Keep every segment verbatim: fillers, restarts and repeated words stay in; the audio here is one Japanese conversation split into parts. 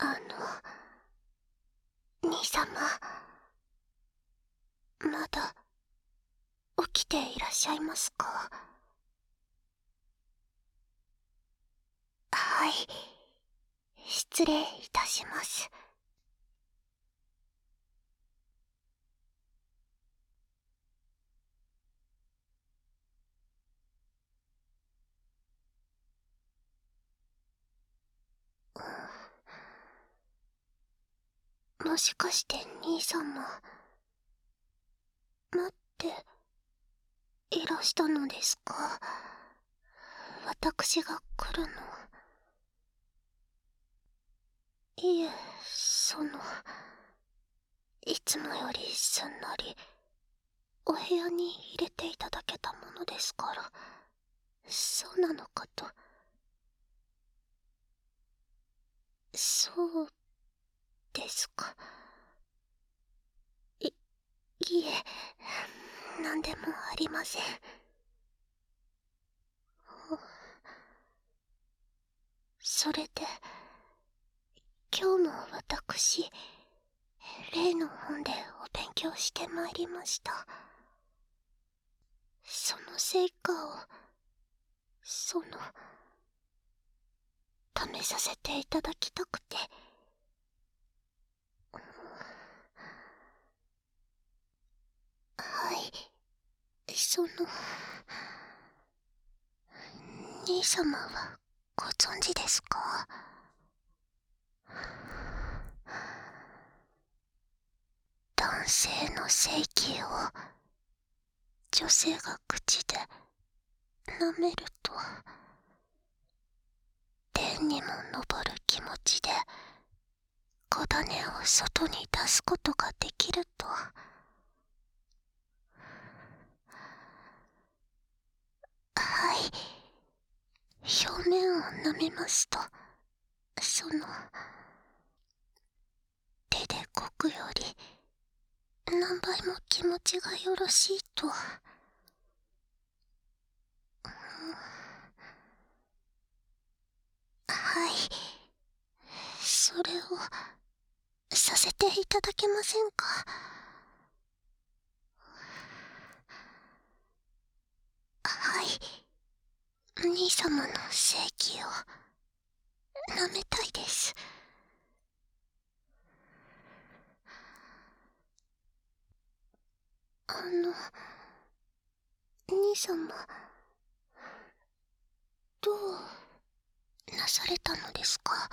あの、兄様、まだ起きていらっしゃいますか？はい、失礼いたします。もしかして兄様、待っていらしたのですか？私が来るの。いえ、その、いつもよりすんなりお部屋に入れていただけたものですから、そうなのかと。そうですか。い、いえ、なんでもありません。それで、今日も私、例の本でお勉強してまいりました。その成果を、その、試させていただきたくて。はい、その、兄様はご存知ですか？男性の性器を女性が口で舐めると、天にも昇る気持ちで子種を外に出すことができると。はい、表面を舐めますと、その、手でこくより何倍も気持ちがよろしいと。はい、それをさせていただけませんか？はい、兄様の性器を舐めたいです。あの、兄様、どうなされたのですか？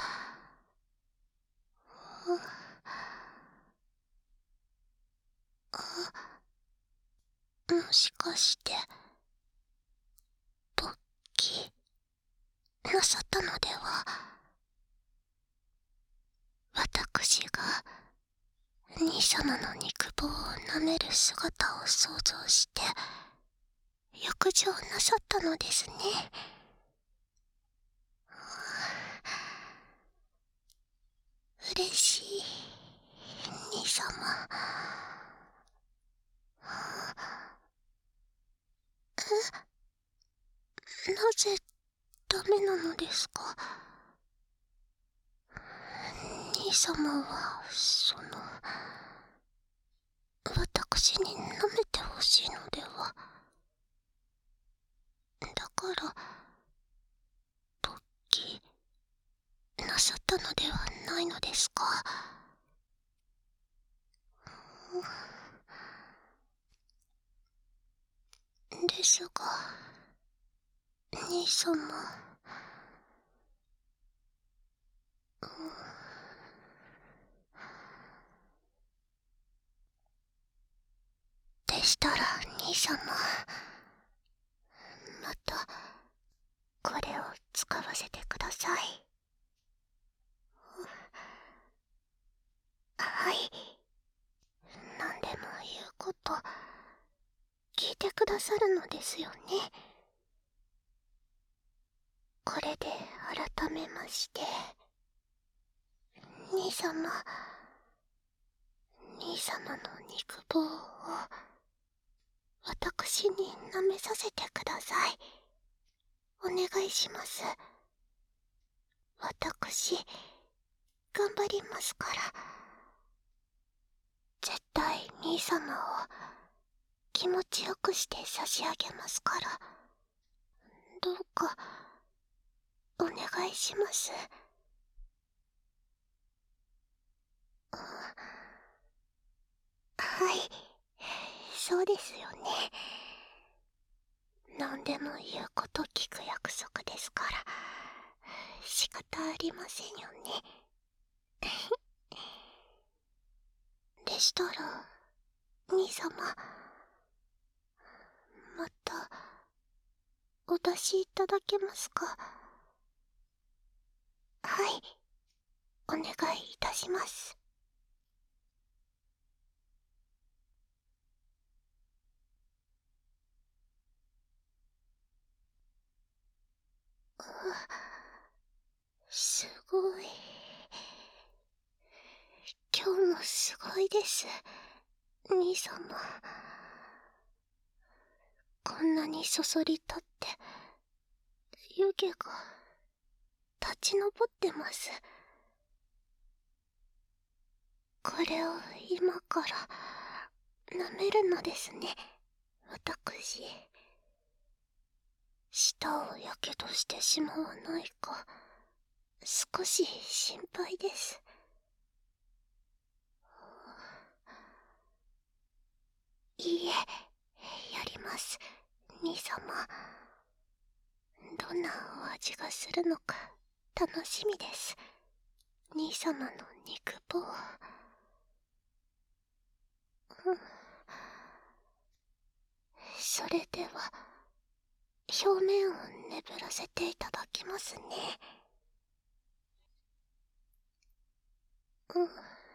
あ、もしかして勃起なさったのでは？私が兄様の肉棒を舐める姿を想像して浴場なさったのですね。嬉しい、兄様。え、なぜダメなのですか？兄様は、その、私に舐めてほしいのでは？だから、勃起なさったのではないのですか？ですが、兄様、でしたら兄様、またこれを使わせてください。はい、何でも言うこと聞いてくださるのですよね。これで改めまして、兄様、兄様の肉棒を私に舐めさせてください。お願いします。私、 頑張りますから。絶対兄様を気持ちよくして差し上げますから、どうかお願いします。はい、そうですよね。何でも言うこと聞く約束ですから仕方ありませんよね。でしたら兄様、またお出しいただけますか？はい、お願いいたします。すごい。今日もすごいです、兄様。こんなにそそり立って湯気が立ち上ってます。これを今から舐めるのですね、私。舌をやけどしてしまわないか少し心配です。いいえ、やります、兄様。どんなお味がするのか楽しみです、兄様の肉棒。うん、それでは表面を眠らせていただきますね。うん、うん、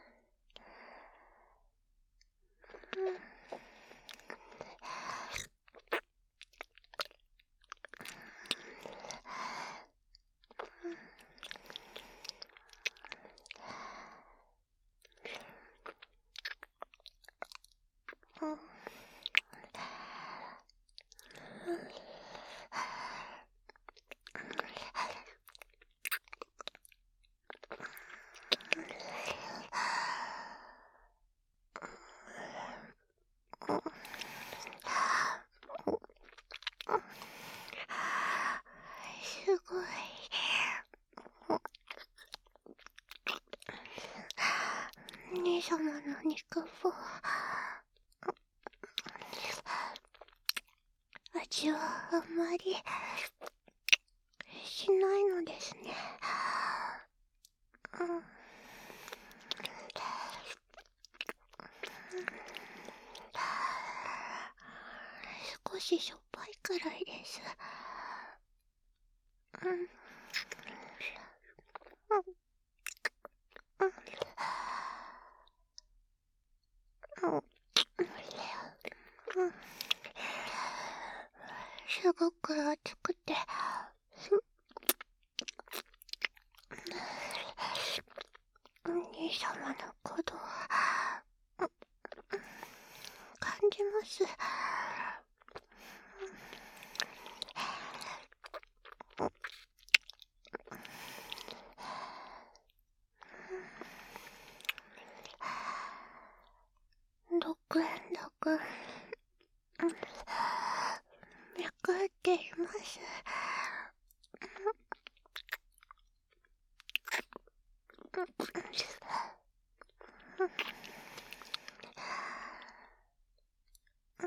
うん、すごい。兄様の肉棒、味はあんまりしないのですね。うん、少ししょっぱいくらいです。うん、うん、うん、うん、うん、すごく熱くて、兄様のことを感じます。ドクンドクン、脈打っています。うん、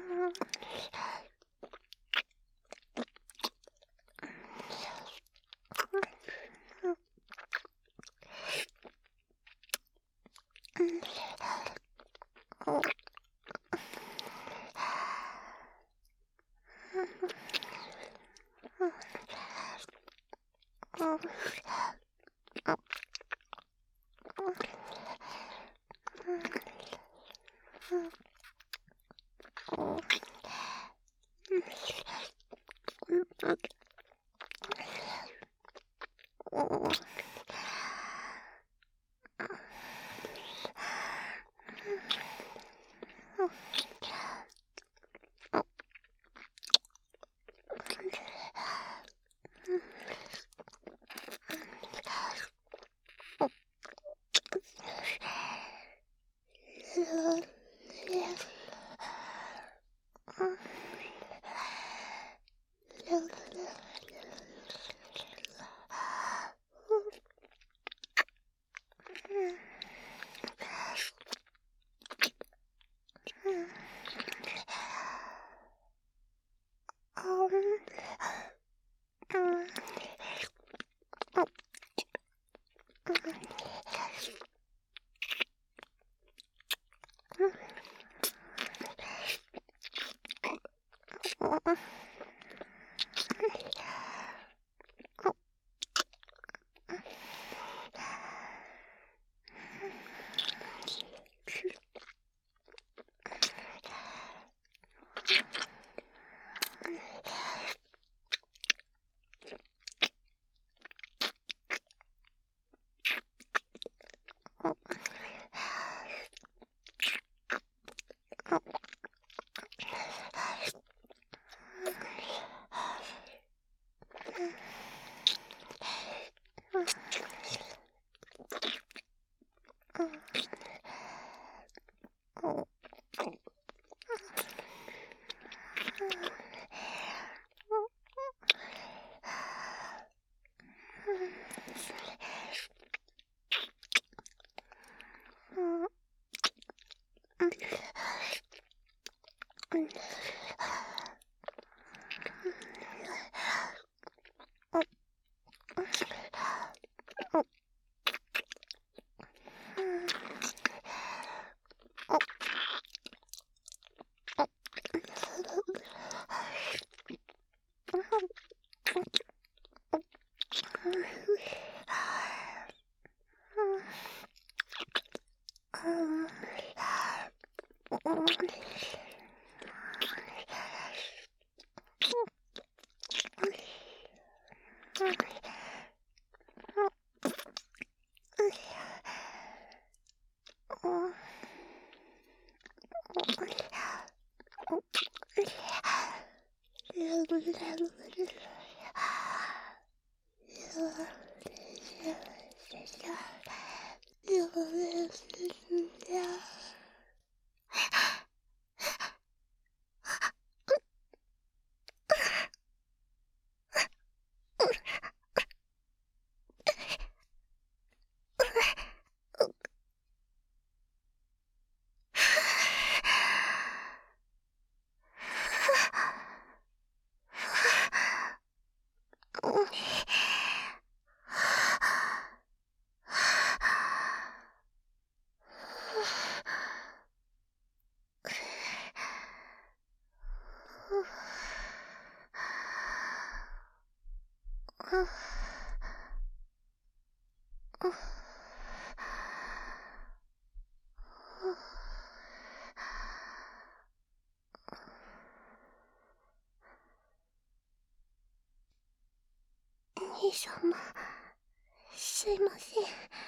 兄様、すいません。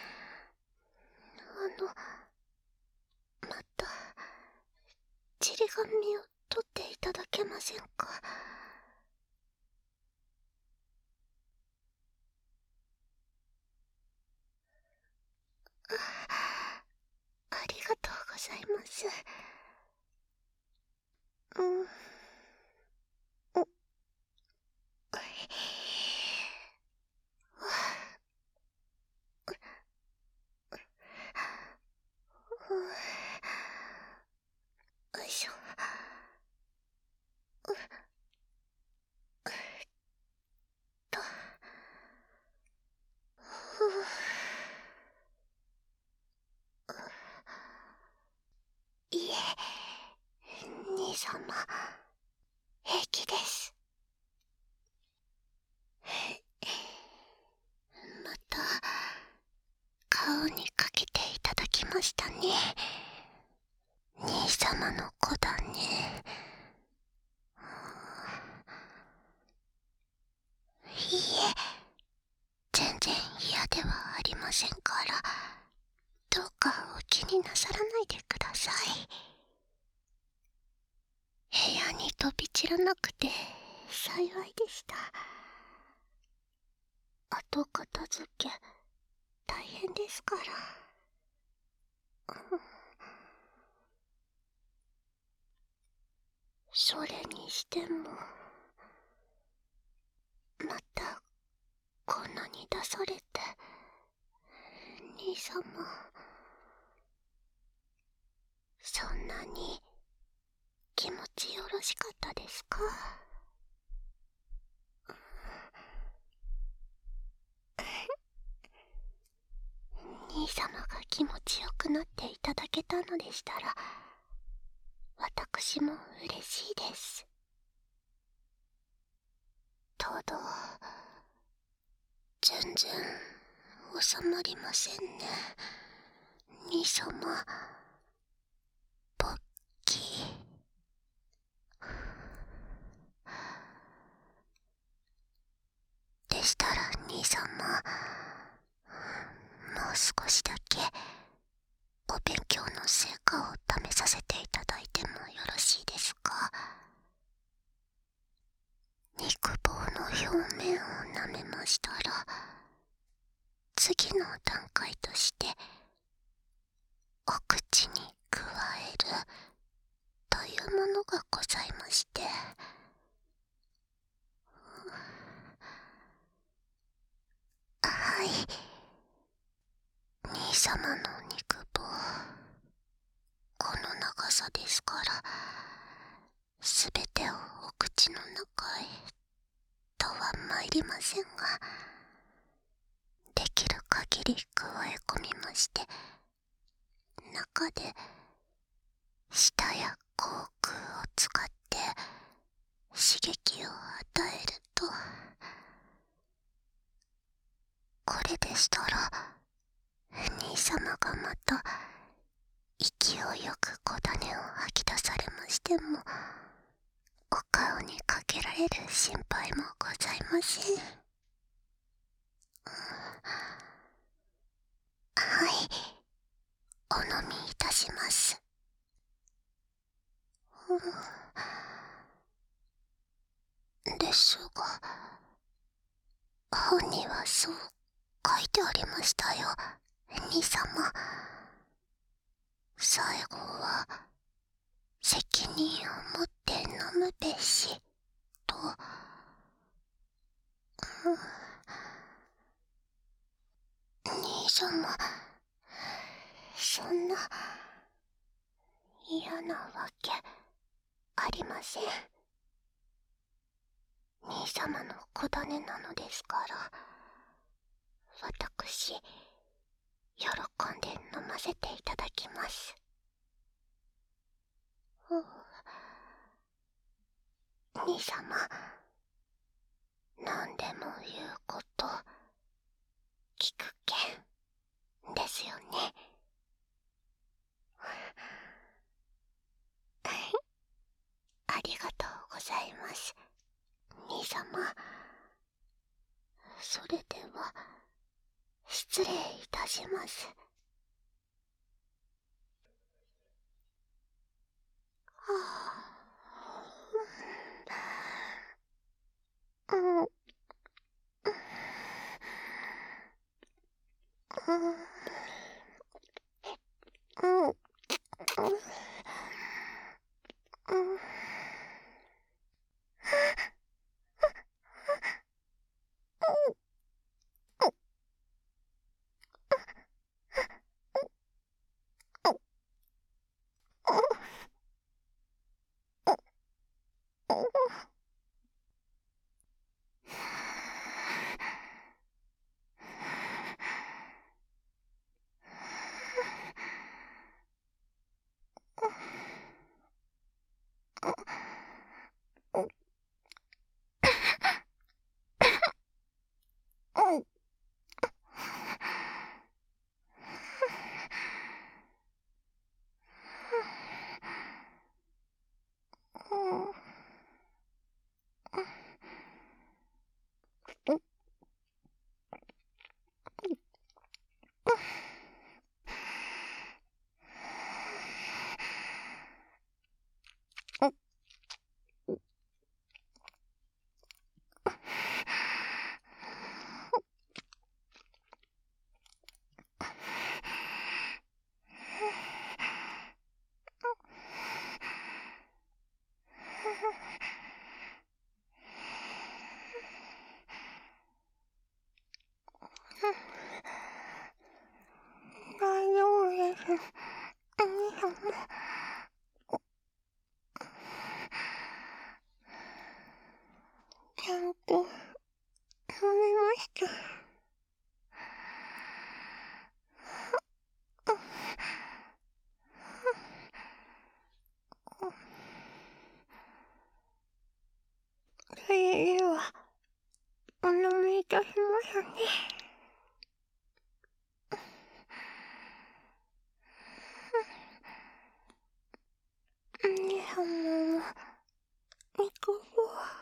あの、また、ちり紙を取っていただけませんか？あ、ありがとうございます。うん。お、よいしょ。と。いえ、兄様、平気です。また、顔にかけていただきましたね。兄様の子だね。いいえ、全然嫌ではありませんから、どうかお気になさらないでください。部屋に飛び散らなくて幸いでした。後片付け大変ですから。それにしても、またこんなに出されて、兄様、そんなに気持ちよろしかったですか？兄様が気持ちよくなっていただけたのでしたら、私も嬉しいです。ただ、全然収まりませんね。兄様、ポッキー。でしたら兄様、もう少しだけお勉強の成果を試させていただいてもよろしいですか？肉棒の表面を舐めましたら、次の段階としてお口に加えるというものがございまして、はい、兄様の肉棒、この長さですから、すべてをお口の中へとは参りませんが、できる限り加え込みまして、中で舌や口腔を使って刺激を与えると、これでしたら兄様がまた勢いよく小種を吐き出されましても、お顔にかけられる心配もございません。はい、お飲みいたします。ですが、本にはそう書いてありましたよ、兄様。最後は責任を持って飲むべしと。兄様、そんな嫌なわけありません。兄様の子種なのですから、私喜んで飲ませていただきます。兄様、何でも言うこと聞くけんですよね。ありがとうございます、兄様。それでは失礼いたします。はあ、うん、うん、うん、うん、うん、大丈夫です、兄様。ちゃんと飲みました。それではお飲みいたしますね。兄様もいかが。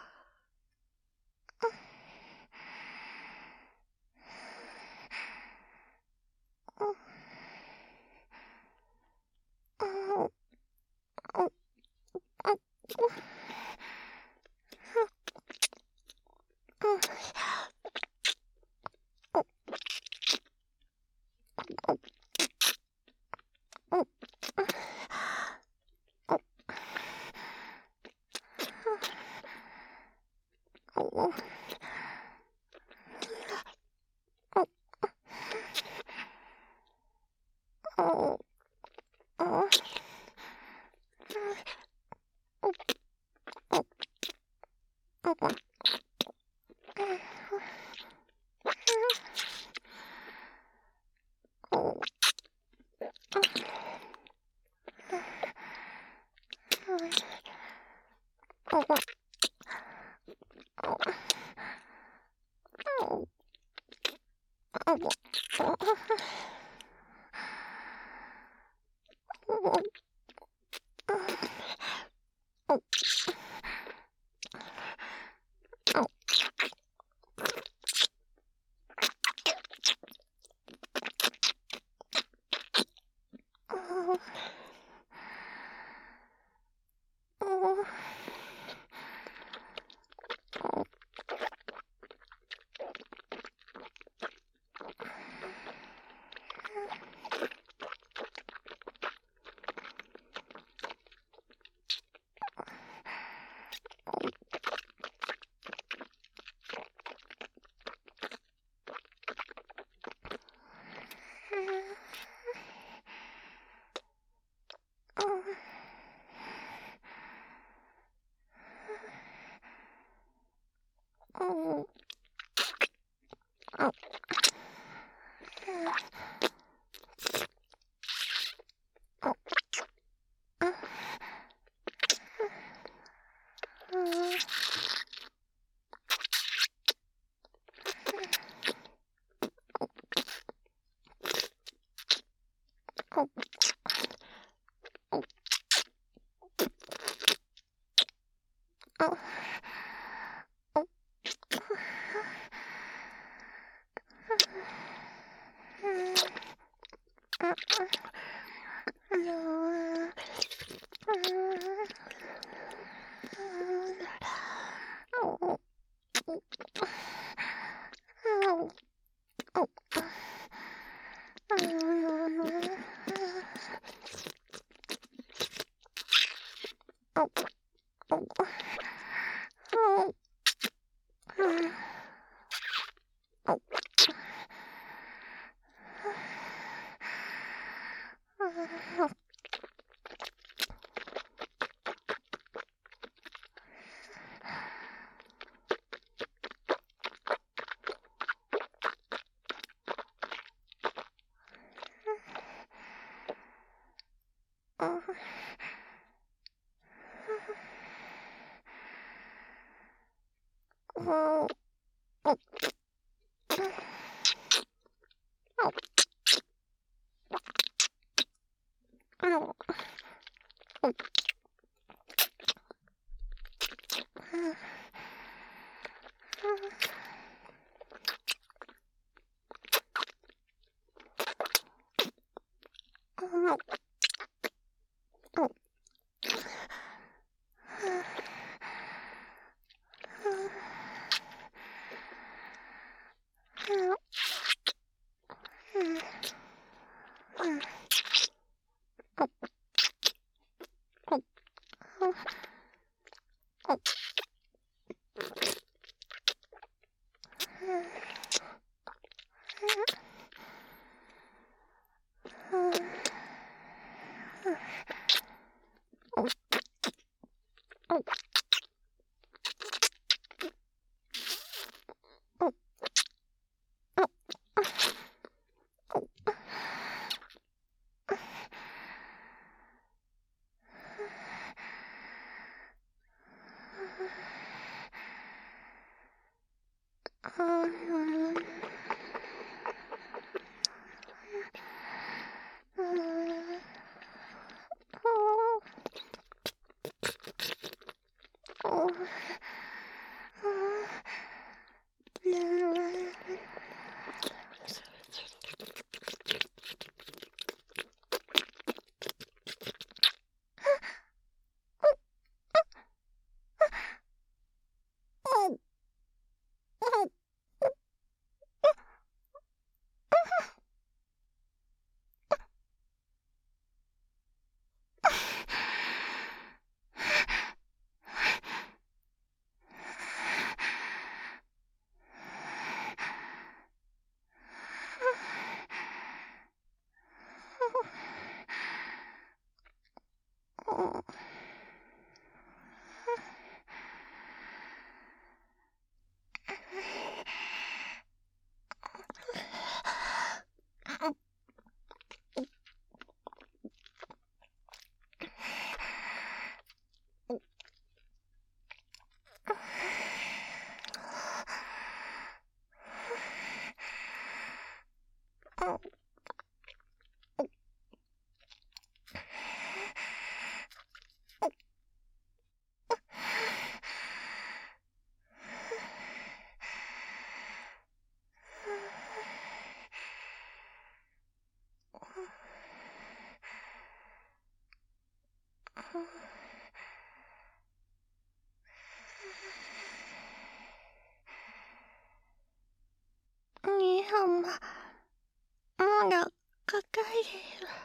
頭が抱えている。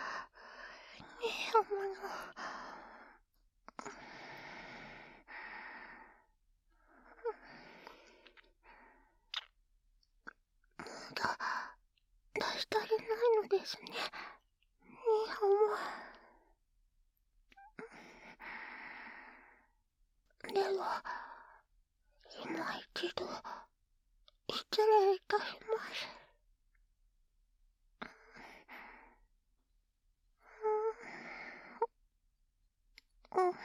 山のまだ出し足りないのですね。日本は。では、今一度、失礼いたします。うん。うん。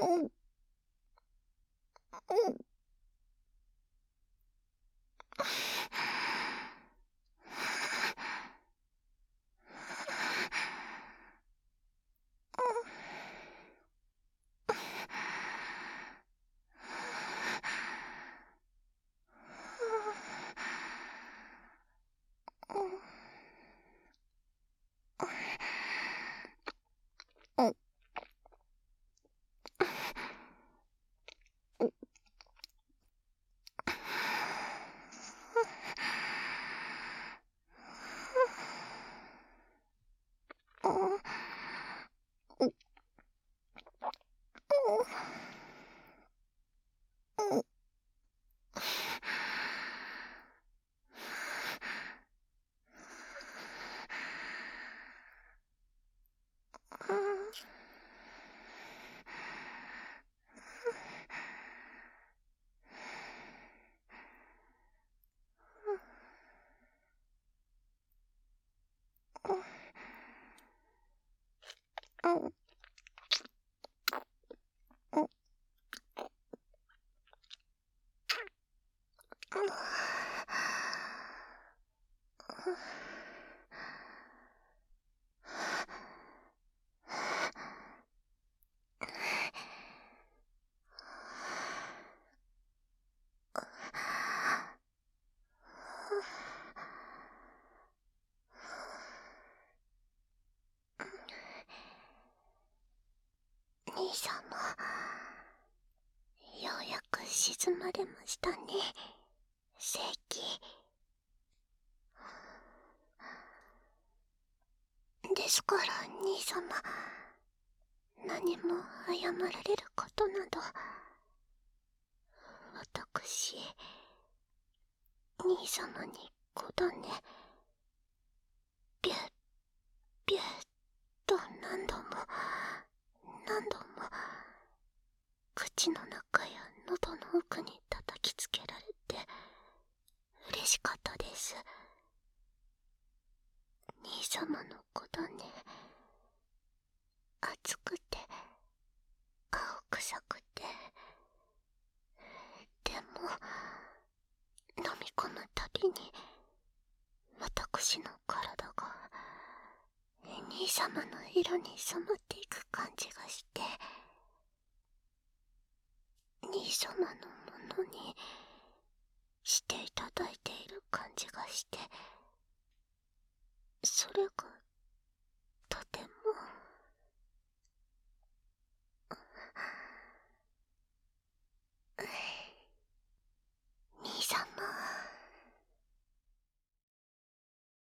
兄様、ようやく静まれましたね、正気。ですから兄様、何も謝られることなど。私、兄様にこだね、ビュッビュッと何度も何度も口の中や喉の奥に叩きつけられて嬉しかったです。兄様の子だね、熱くて青臭くて、でも飲み込むたびに私の体が兄様の色に染まっていく感じがして、兄様のものにしていただいている感じがして、それが